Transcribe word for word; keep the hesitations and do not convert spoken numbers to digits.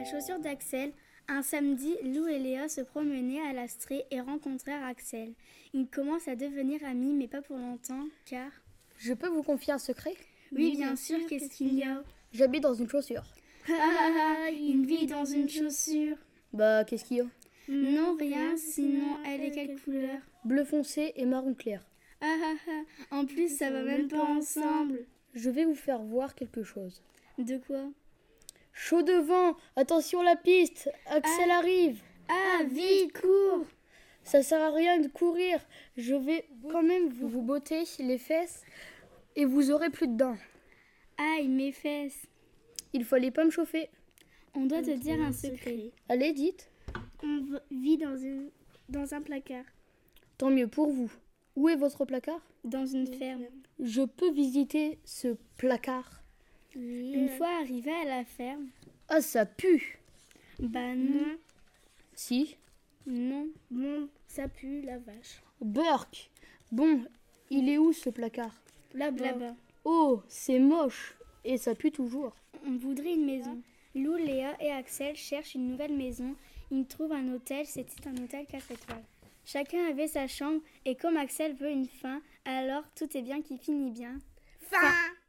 chaussures d'Axel. Un samedi, Lou et Léa se promenaient à l'Astrée et rencontrèrent Axel. Ils commencent à devenir amis, mais pas pour longtemps, car... Je peux vous confier un secret ? Oui, bien sûr, qu'est-ce qu'il y a ? J'habite dans une chaussure. Ah ah ah, il vit dans une chaussure. Bah, qu'est-ce qu'il y a ? Non, rien, sinon elle est quelle couleur ? Bleu foncé et marron clair. Ah ah ah, en plus ça va même pas ensemble. Je vais vous faire voir quelque chose. De quoi ? Chaud devant, attention la piste, Axel Ah. arrive. Ah, vite, cours ! Ça sert à rien de courir, je vais quand même vous, vous botter les fesses et vous aurez plus de dents. Aïe, mes fesses. Il fallait pas me chauffer. On doit te dire un secret. Allez, dites. On v- vit dans, une, dans un placard, Tant mieux pour vous. Où est votre placard ? dans une ferme. Je peux visiter ce placard. Une fois arrivé à la ferme, Ah, ça pue. bah non, Si. non, bon, ça pue la vache. Burk. Bon, il est où ce placard ? Là-bas. Là-bas. Oh, c'est moche. Et ça pue toujours. On voudrait une maison. Lou, Léa et Axel cherchent une nouvelle maison. Ils trouvent un hôtel, c'était un hôtel quatre étoiles. Chacun avait sa chambre et comme Axel veut une fin, alors tout est bien qui finit bien. Fin.